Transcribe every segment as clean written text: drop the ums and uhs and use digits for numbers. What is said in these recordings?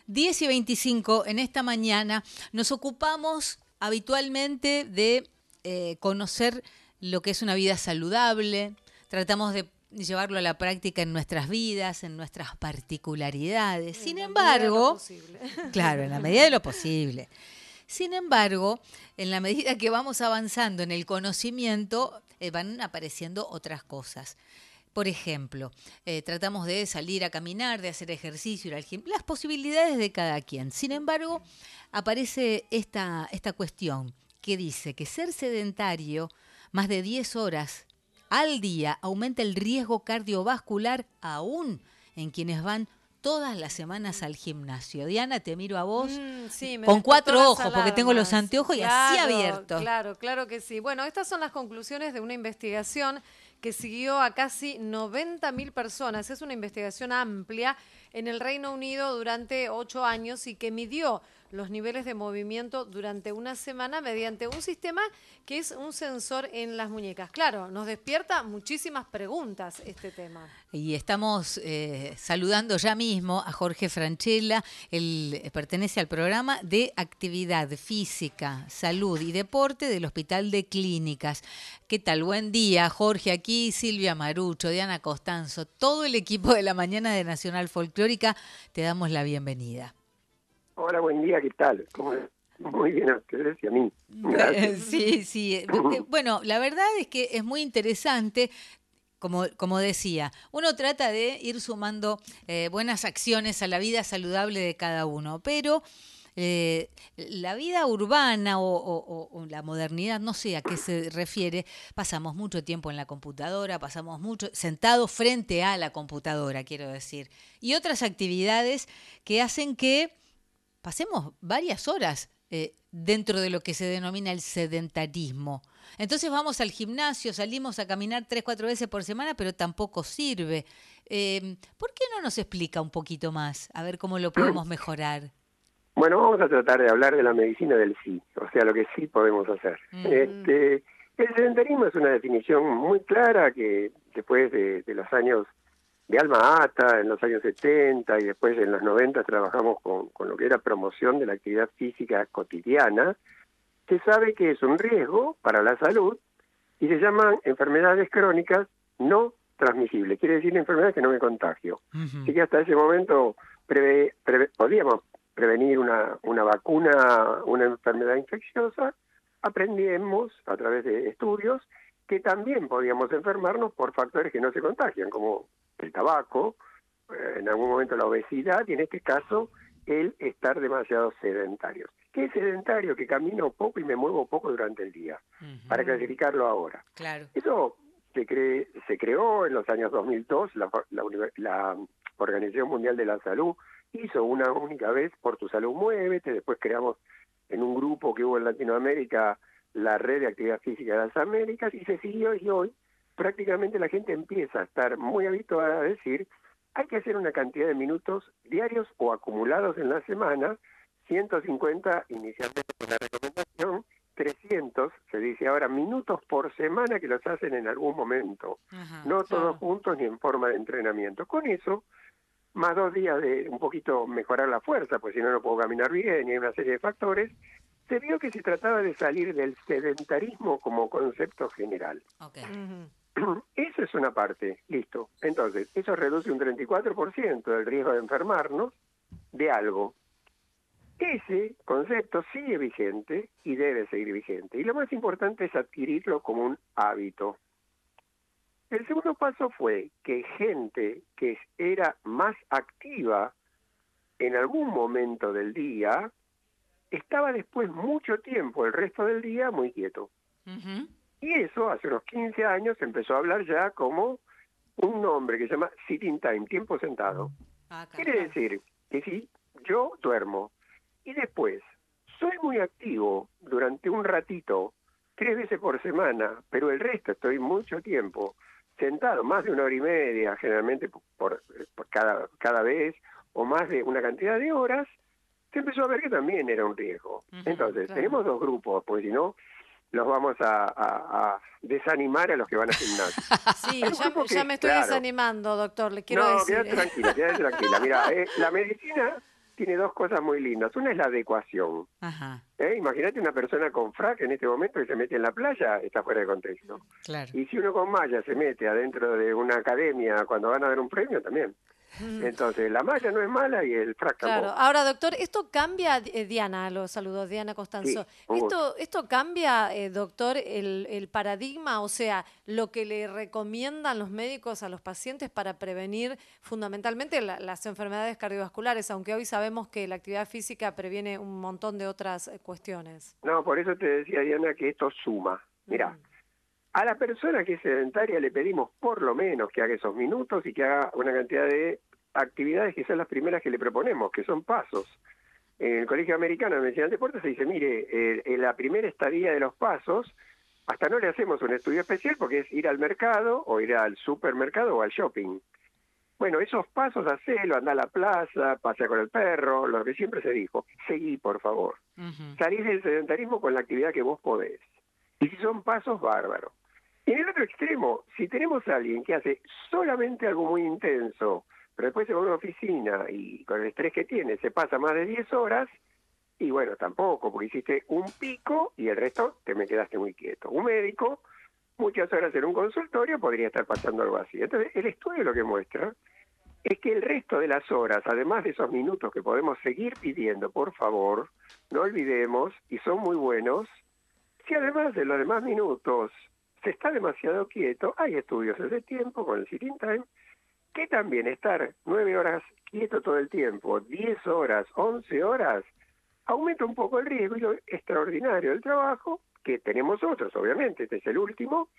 10:25 en esta mañana nos ocupamos habitualmente de conocer lo que es una vida saludable, tratamos de llevarlo a la práctica en nuestras vidas, en nuestras particularidades. Sin embargo, claro, en la medida de lo posible. Sin embargo, en la medida que vamos avanzando en el conocimiento, van apareciendo otras cosas. Por ejemplo, tratamos de salir a caminar, de hacer ejercicio, ir al gimnasio, las posibilidades de cada quien. Sin embargo, aparece esta cuestión que dice que ser sedentario más de 10 horas al día aumenta el riesgo cardiovascular aún en quienes van todas las semanas al gimnasio. Diana, te miro a vos sí, con 4 ojos, alarmas, porque tengo los anteojos y así abiertos. Claro que sí. Bueno, estas son las conclusiones de una investigación que siguió a casi 90.000 personas. Es una investigación amplia en el Reino Unido durante 8 años y que midió los niveles de movimiento durante una semana mediante un sistema que es un sensor en las muñecas. Claro, nos despierta muchísimas preguntas este tema. Y estamos saludando ya mismo a Jorge Franchella. Él pertenece al programa de Actividad Física, Salud y Deporte del Hospital de Clínicas. ¿Qué tal? Buen día, Jorge. Aquí Silvia Marucho, Diana Costanzo, todo el equipo de la mañana de Nacional Folclórica, te damos la bienvenida. Hola, buen día, ¿qué tal? Muy bien a ustedes y a mí. Gracias. Sí. Bueno, la verdad es que es muy interesante. Como decía, uno trata de ir sumando buenas acciones a la vida saludable de cada uno, pero la vida urbana o la modernidad, no sé a qué se refiere, pasamos mucho tiempo en la computadora, pasamos mucho sentados frente a la computadora, quiero decir, y otras actividades que hacen que pasemos varias horas dentro de lo que se denomina el sedentarismo. Entonces vamos al gimnasio, salimos a caminar 3-4 veces por semana, pero tampoco sirve. ¿Por qué no nos explica un poquito más? A ver cómo lo podemos mejorar. Bueno, vamos a tratar de hablar de la medicina del sí, o sea, lo que sí podemos hacer. El sedentarismo es una definición muy clara que después de los años de Alma Ata, en los años 70 y después en los 90 trabajamos con lo que era promoción de la actividad física cotidiana. Se sabe que es un riesgo para la salud y se llaman enfermedades crónicas no transmisibles. Quiere decir enfermedades que no me contagio. Así que hasta ese momento podíamos prevenir una vacuna, una enfermedad infecciosa. Aprendimos a través de estudios que también podíamos enfermarnos por factores que no se contagian, como el tabaco, en algún momento la obesidad y en este caso el estar demasiado sedentarios. ¿Qué es sedentario? Que camino poco y me muevo poco durante el día, para clasificarlo ahora. Claro. Eso se creó en los años 2002, la Organización Mundial de la Salud hizo una única vez Por tu Salud Muévete, después creamos en un grupo que hubo en Latinoamérica la Red de Actividad Física de las Américas y se siguió y hoy prácticamente la gente empieza a estar muy habituada a decir hay que hacer una cantidad de minutos diarios o acumulados en la semana, 150 inicialmente con la recomendación, 300, se dice ahora, minutos por semana que los hacen en algún momento, no todos juntos ni en forma de entrenamiento. Con eso, más 2 días de un poquito mejorar la fuerza, pues si no, no puedo caminar bien y hay una serie de factores, se vio que se trataba de salir del sedentarismo como concepto general. Okay. Eso es una parte, listo. Entonces, eso reduce un 34% del riesgo de enfermarnos de algo. Ese concepto sigue vigente y debe seguir vigente. Y lo más importante es adquirirlo como un hábito. El segundo paso fue que gente que era más activa en algún momento del día, estaba después mucho tiempo, el resto del día, muy quieto. Y eso, hace unos 15 años, empezó a hablar ya como un nombre que se llama sitting time, tiempo sentado. Quiere decir que si yo duermo y después soy muy activo durante un ratito, 3 veces por semana, pero el resto estoy mucho tiempo sentado, más de 1 hora y media, generalmente por cada vez, o más de una cantidad de horas, se empezó a ver que también era un riesgo. Entonces, tenemos 2 grupos, pues si no, los vamos a desanimar a los que van al gimnasio. Sí, ya me estoy desanimando, doctor, le quiero decir. Quédate tranquila. Mira, la medicina tiene dos cosas muy lindas. Una es la adecuación. Ajá, Imagínate una persona con frac en este momento que se mete en la playa, está fuera de contexto. claro. Y si uno con malla se mete adentro de una academia cuando van a dar un premio, también. Entonces, la malla no es mala y el frac Claro. tampoco. Ahora, doctor, esto cambia, Diana, lo saludo, Diana Sí, Costanzo. un gusto. Esto cambia, doctor, el paradigma, o sea, lo que le recomiendan los médicos a los pacientes para prevenir fundamentalmente las enfermedades cardiovasculares, aunque hoy sabemos que la actividad física previene un montón de otras cuestiones. No, por eso te decía, Diana, que esto suma. Mira, a la persona que es sedentaria le pedimos por lo menos que haga esos minutos y que haga una cantidad de actividades que son las primeras que le proponemos, que son pasos. En el Colegio Americano de Medicina del Deporte se dice, mire, en la primera estadía de los pasos, hasta no le hacemos un estudio especial porque es ir al mercado o ir al supermercado o al shopping. Bueno, esos pasos, hacelo, anda a la plaza, pasea con el perro, lo que siempre se dijo. Seguí, por favor. Ujú. Salís del sedentarismo con la actividad que vos podés. Y si son pasos, bárbaro. Y en el otro extremo, si tenemos a alguien que hace solamente algo muy intenso, pero después se va a una oficina y con el estrés que tiene se pasa más de 10 horas, y bueno, tampoco, porque hiciste un pico y el resto te me quedaste muy quieto. Un médico, muchas horas en un consultorio, podría estar pasando algo así. Entonces, el estudio lo que muestra es que el resto de las horas, además de esos minutos que podemos seguir pidiendo, por favor, no olvidemos, y son muy buenos, si además de los demás minutos se está demasiado quieto, hay estudios hace tiempo con el sitting time, que también estar 9 horas quieto todo el tiempo, 10 horas, 11 horas, aumenta un poco el riesgo y lo extraordinario del trabajo, que tenemos otros, obviamente, este es el último,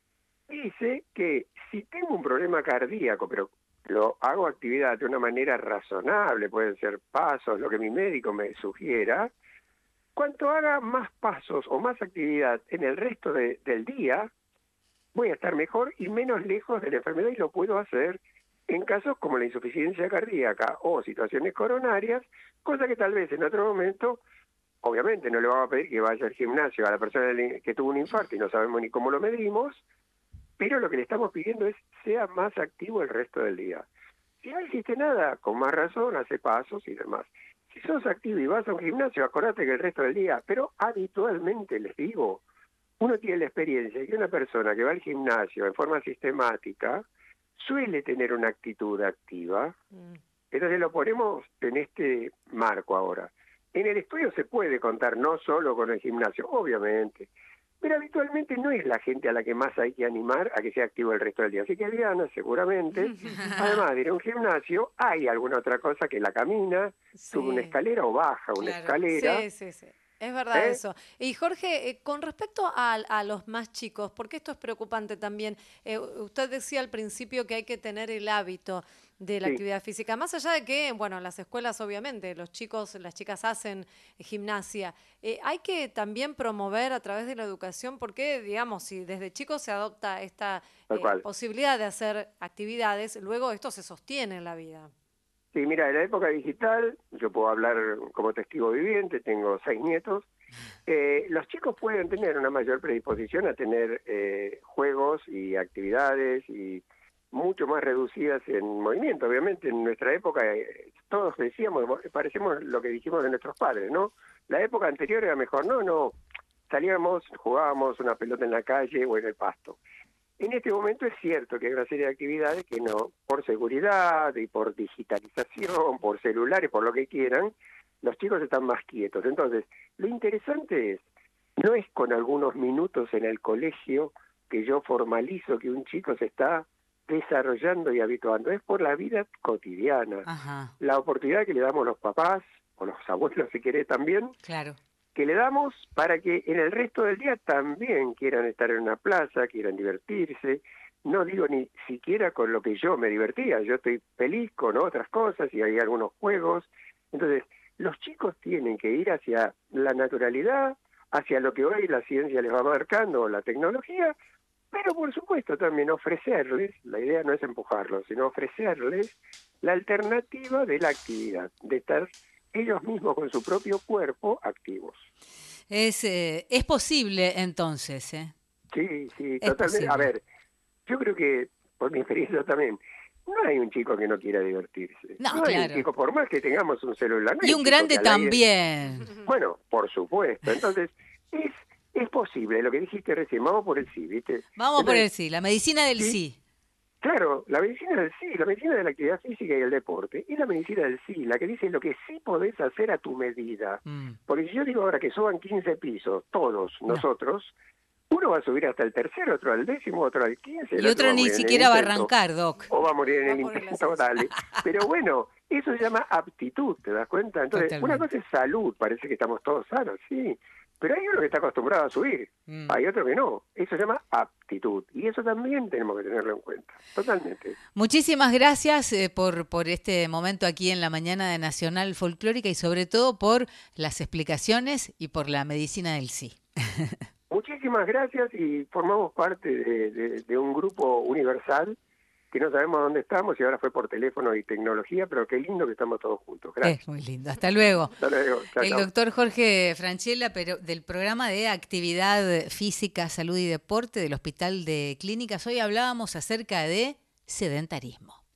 dice que si tengo un problema cardíaco, pero lo hago actividad de una manera razonable, pueden ser pasos, lo que mi médico me sugiera, cuanto haga más pasos o más actividad en el resto del día, voy a estar mejor y menos lejos de la enfermedad y lo puedo hacer en casos como la insuficiencia cardíaca o situaciones coronarias, cosa que tal vez en otro momento, obviamente no le vamos a pedir que vaya al gimnasio a la persona que tuvo un infarto y no sabemos ni cómo lo medimos, pero lo que le estamos pidiendo es sea más activo el resto del día. Si no hiciste nada, con más razón, hace pasos y demás. Si sos activo y vas a un gimnasio, acordate que el resto del día, pero habitualmente les digo, uno tiene la experiencia de que una persona que va al gimnasio en forma sistemática suele tener una actitud activa. Entonces lo ponemos en este marco ahora. En el estudio se puede contar no solo con el gimnasio, obviamente, pero habitualmente no es la gente a la que más hay que animar a que sea activo el resto del día. Así que Diana, seguramente, además de ir a un gimnasio, hay alguna otra cosa que la camina, sube una escalera o baja una escalera. Sí. Es verdad eso. Y Jorge, con respecto a los más chicos, porque esto es preocupante también, usted decía al principio que hay que tener el hábito de la actividad física, más allá de que, bueno, en las escuelas obviamente los chicos, las chicas hacen gimnasia, hay que también promover a través de la educación, porque, digamos, si desde chicos se adopta esta posibilidad de hacer actividades, luego esto se sostiene en la vida. Sí, mira, en la época digital, yo puedo hablar como testigo viviente, tengo 6 nietos, los chicos pueden tener una mayor predisposición a tener juegos y actividades y mucho más reducidas en movimiento. Obviamente en nuestra época todos decíamos, parecemos lo que dijimos de nuestros padres, ¿no? La época anterior era mejor, no, salíamos, jugábamos una pelota en la calle o en el pasto. En este momento es cierto que hay una serie de actividades que no, por seguridad y por digitalización, por celulares, por lo que quieran, los chicos están más quietos. Entonces, lo interesante no es con algunos minutos en el colegio que yo formalizo que un chico se está desarrollando y habituando, es por la vida cotidiana. Ajá. La oportunidad que le damos los papás, o los abuelos si querés también, Claro. que le damos para que en el resto del día también quieran estar en una plaza, quieran divertirse. No digo ni siquiera con lo que yo me divertía, yo estoy feliz con otras cosas y hay algunos juegos. Entonces, los chicos tienen que ir hacia la naturalidad, hacia lo que hoy la ciencia les va marcando, la tecnología, pero por supuesto también ofrecerles, la idea no es empujarlos, sino ofrecerles la alternativa de la actividad, de estar ellos mismos con su propio cuerpo activos. Es posible entonces, ¿eh? Sí, Es totalmente. posible. A ver, yo creo que, por mi experiencia también, no hay un chico que no quiera divertirse. No, No hay un claro. chico, por más que tengamos un celular. No hay Y un chico grande que al aire- también. Bueno, por supuesto. Entonces, es posible, lo que dijiste recién, vamos por el sí, ¿viste? Vamos por Entonces, el sí, la medicina del sí, sí. claro, la medicina del sí, la medicina de la actividad física y el deporte, y la medicina del sí, la que dice lo que sí podés hacer a tu medida. Mm. Porque si yo digo ahora que suban 15 pisos, todos No. nosotros, uno va a subir hasta el tercero, otro al 10º, otro al 15, el Y otro otro va a ni morir en el siquiera va a intento, arrancar, Doc. o va a morir en Va el por el intento, ascenso. dale. Pero bueno, eso se llama aptitud, ¿te das cuenta? Entonces, una Totalmente. cosa es salud, parece que estamos todos sanos, sí, pero hay uno que está acostumbrado a subir, hay otro que no. Eso se llama aptitud, y eso también tenemos que tenerlo en cuenta, totalmente. Muchísimas gracias por este momento aquí en la mañana de Nacional Folclórica y sobre todo por las explicaciones y por la medicina del sí. Muchísimas gracias y formamos parte de un grupo universal que no sabemos dónde estamos y ahora fue por teléfono y tecnología, pero qué lindo que estamos todos juntos. Gracias. Es muy lindo. Hasta luego. Hasta luego. Chao, El chao. doctor Jorge Franchella, pero del programa de Actividad Física, Salud y Deporte del Hospital de Clínicas. Hoy hablábamos acerca de sedentarismo.